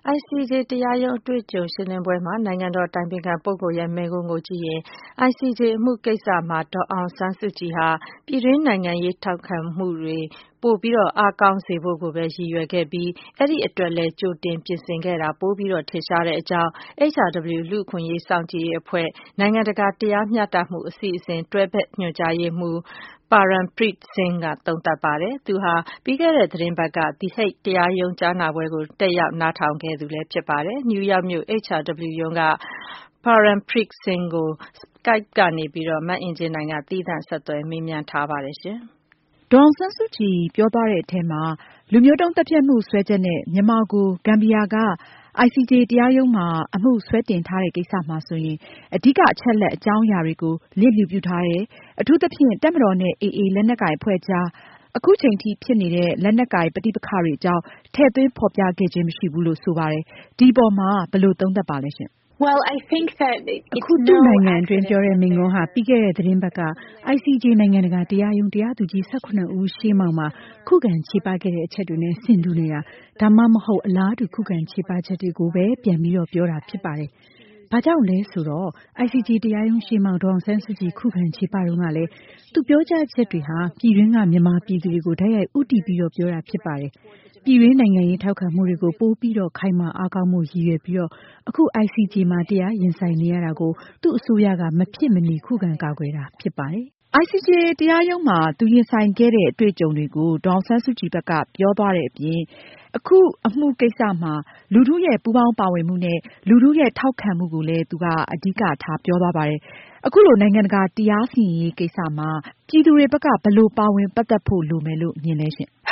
ICJ တရားရုံးအတွေ့အကြုံရှင်းလင်းပွဲမှာနိုင်ငံတော်အတိုင်ပင်ခံပုဂ္ဂိုလ်ရဲ့မိန့်ခွန်းကိုကြည့်ရင် ICJ အမှုကိစ္စမှာဒေါ်အောင်ဆန်းစုကြည်ဟာပြည်တွင်းနိုင်ငံရေးထောက်ခံမှုတွေပိုပြီးအားကောင်းစေဖို့ကိုပဲရည်ရွယ်ခဲ့ပြီးအဲဒီအတွက်လည်းကြိုတင်ပြင်ဆင်ခဲ့တာပိုပြီးထင်ရှားတဲ့အကြောင်း HRW လူ့အခွင့်အရေးစောင့်ကြည့်ရေးအဖွဲ့နိုင်ငံတကာတရားမျှတမှုအစီအစဉ်တွဲဘက်ညွှန်ကြားရေးမှူးParampreet Singh ကသုံးသပ်ပါတယ်။ သူဟာပြီးခဲ့တဲ့သီတင်းပတ်က The Hague တရားရုံးကြားနာပွဲကိုတက်ရောက်နားထောင်ခဲ့သူလည်းဖြစ်ပါတယ်။ နယူးယောက်မြို့ HRW ရုံးကParampreet Singh ကို Skype ကနေမအင်ကြင်းနိုင်ကသီးသန့်ဆက်သွယ်မေးမြန်းထားပါတယ်။ဒေါ်အောင်ဆန်းစုကြည်ပြောသွားတဲ့အထဲမှာလူမျိုးတုံးသတ်ဖြတ်မှုစွဲချက်နဲ့မြန်မာကိုဂမ်ဘီယာကICJ တရားရုံးမှာအမှုစွဲတင်ထားတဲ့ကိစ္စမှာဆိုရင်အဓိကအချက်လက်အကြောင်းအရာတွေကိုလျစ်လျူပြုထားတယ်။ အထူးသဖြင့်တပ်မတော်နဲ့AAလက်နက်ကိုင်အဖွဲ့ကြားအခုချိန်ထိဖြစ်နေတဲ့လက်နက်ကိုင်ပဋိပက္ခတွေအကြောင်းထည့်သွင်းဖော်ပြခဲ့ခြင်းမရှိဘူးလို့ဆိုပါတယ်။ ဒီအပေါ်မှာဘယ်လိုသုံးသပ်ပါလဲရှင်။အခုသူ့နိုင်ငံအတွင်းပြောတဲ့မိန့်ခွန်းဟာပြီးခဲ့တဲ့သတင်းပတ်က ICJ နိုင်ငံတကာတရားရုံးတရားသူကြီး17ဦးရှေ့မှောက်မှာခုခံချေပခဲ့တဲ့အချက်တွေနဲ့ဆင်တူနေတာဒါမှမဟုတ်အလားတူခုခံချေပချက်တွေကိုပဲပြန်ပြီးပြောတာဖြစ်ပါတယ်။ ဘာကြောင့်လဲဆိုတော့ ICJ တရားရုံးရှေ့မှောက်ဒေါ်အောင်ဆန်းစုကြည်ခုခံချေပတုန်းကလည်းသူပြောကြားချက်တွေဟာပြည်တွင်းကမြန်မာပြည်သူတွေကိုတိုက်ရိုက်ဦးတည်ပြီးပြောတာဖြစ်ပါတယ်။ ပြည်တွင်းနိုင်ငံရေးထောက်ခံမှုတွေကိုပိုပြီးခိုင်မာအားကောင်းဖို့ရည်ရွယ်ပြီးအခု ICJ မှာတရားရင်ဆိုင်နေရတာကိုသူ့အစိုးရကမဖြစ်မနေခုခံကာကွယ်တာဖြစ်ပါတယ်။ ICJ တရားရုံးမှာသူရင်ဆိုင်ခဲ့တဲ့အတွေ့အကြုံတွေကိုဒေါ်အောင်ဆန်းစုကြည်ဘက်ကပြောသွားတဲ့အပြင်အခုအမှုကိစ္စမှာလူထုရဲ့ပူးပေါင်းပါဝင်မှုနဲ့လူထုရဲ့ထောက်ခံမှုကိုလည်းသူကအဓိကထားပြောသွားပါတယ်။ အခုလိုနိုင်ငံတကာတရားစီရင်ရေးကိစ္စမှာပြည်သူတွေဘက်ကဘယ်လိုပါဝင်ပတ်သက်ဖို့လိုမယ်လို့မြင်လဲရှင့်။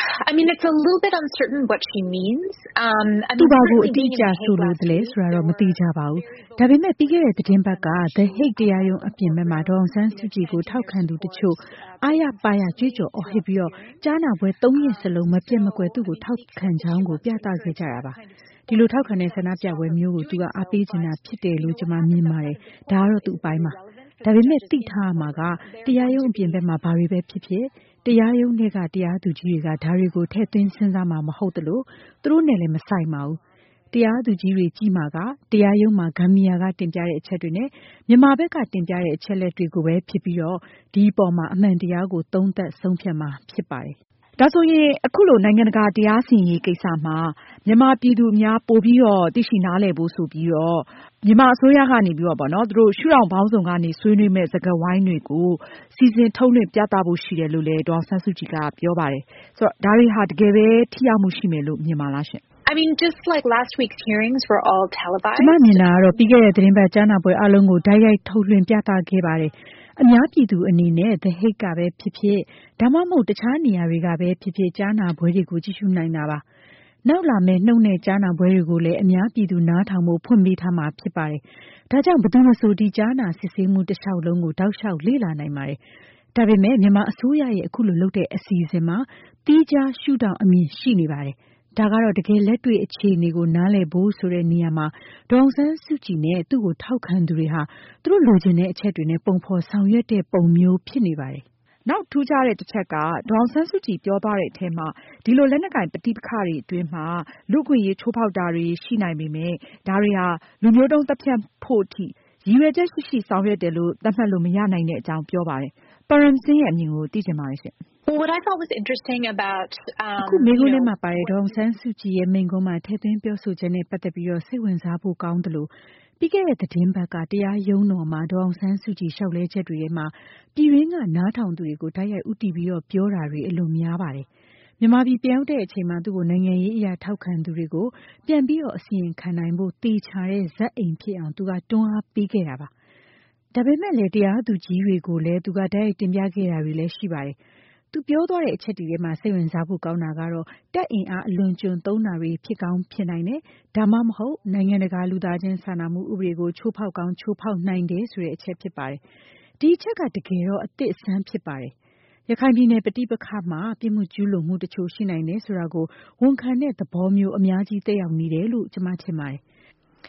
သူဘာကိုအတိအကျဆိုလိုသလဲဆိုတာတော့မသေချာပါဘူး။ ဒါပေမဲ့ပြီးခဲ့တဲ့သတင်းပတ်က The Hague တရားရုံးအပြင်ဘက်မှာဒေါ်အောင်ဆန်းစုကြည်ကိုထောက်ခံသူတချို့အားရပါးရကြွေးကြော်အော်ဟစ်ပြီးကြားနာပွဲ 3 ရက်စလုံးမပျက်မကွက်သူ့ကိုထောက်ခံကြောင်းကိုပြသခဲ့ကြတာပါ။ ဒီလိုထောက်ခံတဲ့ဆန္ဒပြပွဲမျိုးကိုသူကအားပေးချင်တာဖြစ်တယ်လို့ကျွန်မမြင်ပါတယ်။ ဒါကတော့သူ့အပိုင်းပါ။ ဒါပေမဲ့သိထားရမှာကတရားရုံးအပြင်ဘက်မှာဘာတွေပဲဖြစ်ဖြစ်တရားရုံးထဲကတရားသူကြီးတွေကဒါတွေကိုထည့်သွင်းစဉ်းစားမှာမဟုတ်သလိုသူတို့နဲ့လည်းမဆိုင်ပါဘူး။ တရားသူကြီးတွေကြည့်မှာကတရားရုံးမှာဂမ်ဘီယာကတင်ပြတဲ့အချက်တွေနဲ့မြန်မာဘက်ကတင်ပြတဲ့အချက်အလက်တွေကိုပဲဖြစ်ပြီးဒီအပေါ်မှာအမှန်တရားကိုသုံးသပ်ဆုံးဖြတ်မှာဖြစ်ပါတယ်။ ဒါဆိုရင်အခုလိုနိုင်ငံတကာတရားစီရင်ရေးကိစ္စမှာမြန်မာပြည်သူအများပိုပြီးသိရှိနားလည်ဖို့ဆိုပြီးမြန်မာအစိုးရကနေပြီးတော့သူတို့ရှုထောင့်ပေါင်းစုံကနေဆွေးနွေးမယ့်စကားဝိုင်းတွေကိုစီစဉ်ထုတ်လွှင့်ပြသဖို့ရှိတယ်လို့လည်းဒေါ်အောင်ဆန်းစုကြည်ကပြောပါတယ်။ ဆိုတော့ဒါတွေဟာတကယ်ပဲထိရောက်မှုရှိမယ်လို့မြင်ပါလားရှင့်။ ကျွန်မမြင်တာကတော့ပြီးခဲ့တဲ့သတင်းပတ်ကြားနာပွဲအားလုံးကိုတိုက်ရိုက်ထုတ်လွှင့်ပြသခဲ့ပါတယ်။ အများပြည်သူအနေနဲ့ The Hague ကပဲဖြစ်ဖြစ်ဒါမှမဟုတ်တခြားနေရာတွေကပဲဖြစ်ဖြစ်ကြားနာပွဲတွေကိုကြည့်ရှုနိုင်တာပါ။ နောက်လာမယ့်နှုတ်နဲ့ကြားနာပွဲတွေကိုလည်းအများပြည်သူနားထောင်ဖို့ဖွင့်ပေးထားမှာဖြစ်ပါတယ်။ ဒါကြောင့်ဘယ်သူမဆိုဒီကြားနာစစ်ဆေးမှုတလျှောက်လုံးကိုတောက်လျှောက်လေ့လာနိုင်ပါတယ်။ ဒါပေမဲ့မြန်မာအစိုးရရဲ့အခုလိုလုပ်တဲ့အစီအစဉ်မှာသီးခြားရှုထောင့်အမြင်ရှိနေပါတယ်။ ဒါကတော့တကယ်လက်တွေ့အခြေအနေကိုနားလည်ဖို့ဆိုတဲ့နေရာမှာဒေါ်အောင်ဆန်းစုကြည်နဲ့သူ့ကိုထောက်ခံသူတွေဟာသူတို့လိုချင်တဲ့အချက်တွေနဲ့ပုံဖော်ဆောင်ရွက်တဲ့ပုံမျိုးဖြစ်နေပါတယ်။ နောက်ထူးခြားတဲ့တချက်ကဒေါ်အောင်ဆန်းစုကြည်ပြောသွားတဲ့အထဲမှာဒီလိုလက်နက်ကိုင်ပဋိပက္ခတွေအတွင်းမှာလူ့အခွင့်အရေးချိုးဖောက်တာတွေရှိနိုင်ပေမဲ့ဒါတွေဟာလူမျိုးတုံးသတ်ဖြတ်ဖို့အထိရည်ရွယ်ချက်ရှိရှိဆောင်ရွက်တယ်လို့သတ်မှတ်လို့မရနိုင်တဲ့အကြောင်းပြောပါတယ်။ Param Singh ရဲ့အမြင်ကိုသိချင်ပါတယ်ရှင့်။ အခုမေးခွန်းထဲမှာပါတဲ့ဒေါ်အောင်ဆန်းစုကြည်ရဲ့မိန့်ခွန်းမှာထည့်သွင်းပြောဆိုချက်နဲ့ပတ်သက်ပြီးစိတ်ဝင်စားဖို့ကောင်းသလိုပြီးခဲ့တဲ့သတင်းပတ်ကတရားရုံးတော်မှာဒေါ်အောင်ဆန်းစုကြည်လျှောက်လဲချက်တွေထဲမှာပြည်တွင်းကနားထောင်သူတွေကိုတိုက်ရိုက်ဦးတည်ပြီးပြောတာတွေအလွန်များပါတယ်။ မြန်မာပြည်ပြန်ရောက်တဲ့အချိန်မှာသူ့ကိုနိုင်ငံရေးအရထောက်ခံသူတွေကိုပြန်ပြီးအစီရင်ခံနိုင်ဖို့သေချာတဲ့ဇာတ်အိမ်ဖြစ်အောင်သူကတွန်းအားပေးခဲ့တာပါ။ ဒါပေမဲ့လည်းတရားသူကြီးတွေကိုလည်းသူကတိုက်ရိုက်တင်ပြခဲ့တာတွေလည်းရှိပါတယ်။ သူပြောသွားတဲ့အချက်တွေထဲမှာစိတ်ဝင်စားဖို့ကောင်းတာကတော့တပ်အင်အားအလွန်အကျွံသုံးတာတွေဖြစ်ကောင်းဖြစ်နိုင်တယ်။ ဒါမှမဟုတ်နိုင်ငံတကာလူသားချင်းစာနာမှုဥပဒေကိုချိုးဖောက်ကောင်းချိုးဖောက်နိုင်တယ်ဆိုတဲ့အချက်ဖြစ်ပါတယ်။ ဒီအချက်ကတကယ်တော့အသစ်အဆန်းဖြစ်ပါတယ်။ ရခိုင်ပြည်နယ်ပဋိပက္ခမှာပြစ်မှုကျူးလွန်မှုတချို့ရှိနိုင်တယ်ဆိုတာကိုဝန်ခံတဲ့သဘောမျိုးအများကြီးသက်ရောက်နေတယ်လို့ကျွန်မထင်ပါတယ်။